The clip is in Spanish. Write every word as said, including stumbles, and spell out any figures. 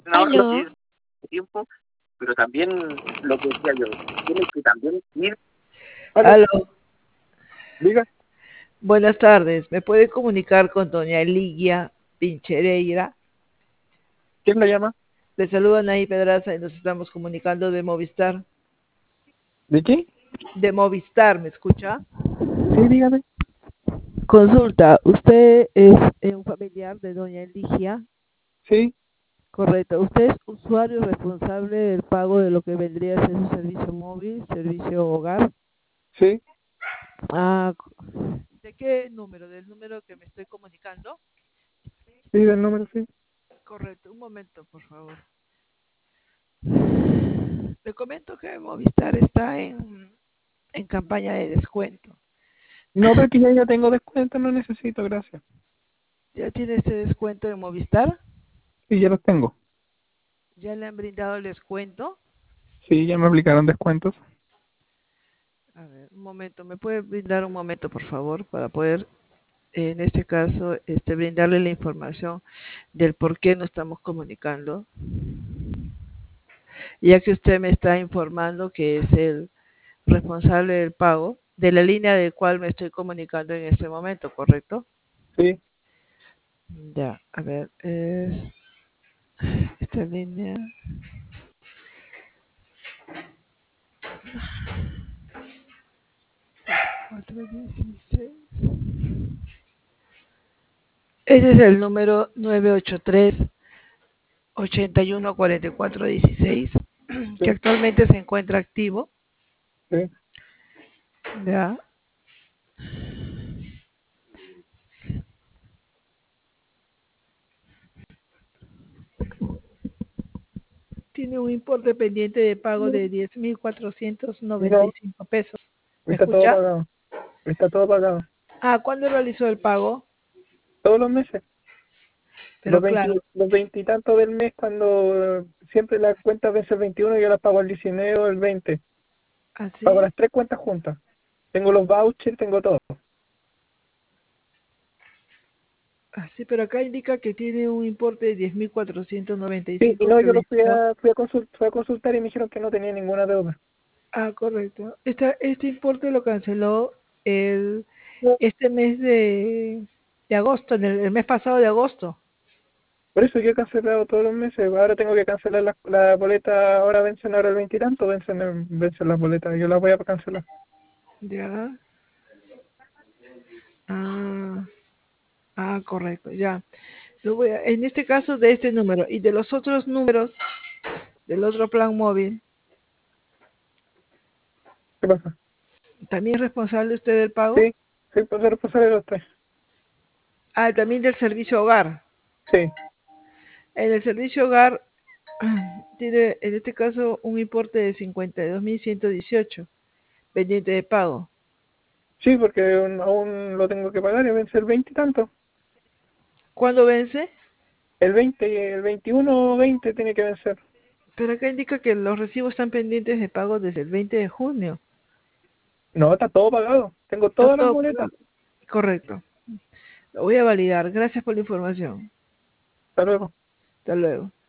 Ahorro Aló, tiempo, pero también lo que decía yo, tiene que también ir. Aló, Aló, diga, buenas tardes. ¿Me puede comunicar con doña Ligia Pinchereira? ¿quién la llama? Le saludan ahí Pedraza y nos estamos comunicando de Movistar. ¿De qué? De Movistar, ¿me escucha? Sí, dígame. Consulta, ¿usted es eh, un familiar de doña Ligia? Sí, Correcto. ¿Usted es usuario responsable del pago de lo que vendría a ser su servicio móvil, servicio hogar? sí, Ah, ¿de qué número? ¿Del número que me estoy comunicando? sí, del número, sí. Correcto, un momento, por favor. Le comento que Movistar está en, en campaña de descuento. No, pero que ya, ya tengo descuento, no necesito, gracias. ¿Ya tiene este descuento en Movistar? Sí, ya los tengo. ¿Ya le han brindado el descuento? Sí, ya me aplicaron descuentos. A ver, un momento, ¿me puede brindar un momento, por favor, para poder, en este caso, este, brindarle la información del por qué nos estamos comunicando? Ya que usted me está informando que es el responsable del pago de la línea del cual me estoy comunicando en este momento, ¿correcto? Sí, Ya, a ver, es esta línea. cuatro dieciséis. Ese es el número nueve ocho tres, ochenta y uno cuarenta y cuatro dieciséis, que sí, actualmente se encuentra activo. sí. Ya. Tiene un importe pendiente de pago de diez mil cuatrocientos noventa y No, cinco pesos. ¿Me está todo escucha? pagado. Está todo pagado. Ah, ¿cuándo realizó el pago? Todos los meses. Los Pero veinte, claro, los veintitantos del mes, cuando eh, siempre las cuentas vence el veintiuno, yo las pago el diecinueve o el veinte. Pago así, las tres cuentas juntas. Tengo los vouchers, tengo todo. así, pero acá indica que tiene un importe de diez mil cuatrocientos noventa y Sí, y cinco no, que yo lo fui venció. a, fui a, consult, fui a consultar y me dijeron que no tenía ninguna deuda. Ah, correcto. Esta, este importe lo canceló el, este mes de, de agosto, en el, el mes pasado de agosto. Por eso yo he cancelado todos los meses. Ahora tengo que cancelar la, la boleta. Ahora vencen ahora el veintitanto, vencen, el- vencen las boletas. Yo las voy a cancelar. Ya. Ah, ah, correcto, ya. Lo voy a- en este caso de este número y de los otros números del otro plan móvil, ¿Qué pasa? ¿también es responsable usted del pago? Sí, sí, puedo ser responsable de los tres. Ah, también del servicio hogar. Sí, En el servicio hogar tiene en este caso un importe de cincuenta y dos mil ciento dieciocho pendiente de pago. sí, porque aún, aún lo tengo que pagar y vence el veinte y tanto. ¿Cuándo vence? El veinte, el veintiuno o veinte tiene que vencer. Pero acá indica que los recibos están pendientes de pago desde el veinte de junio. No, está todo pagado. Tengo Está todas las todo boletas. pagado. Correcto. Lo voy a validar. Gracias por la información. Hasta luego. Hasta luego.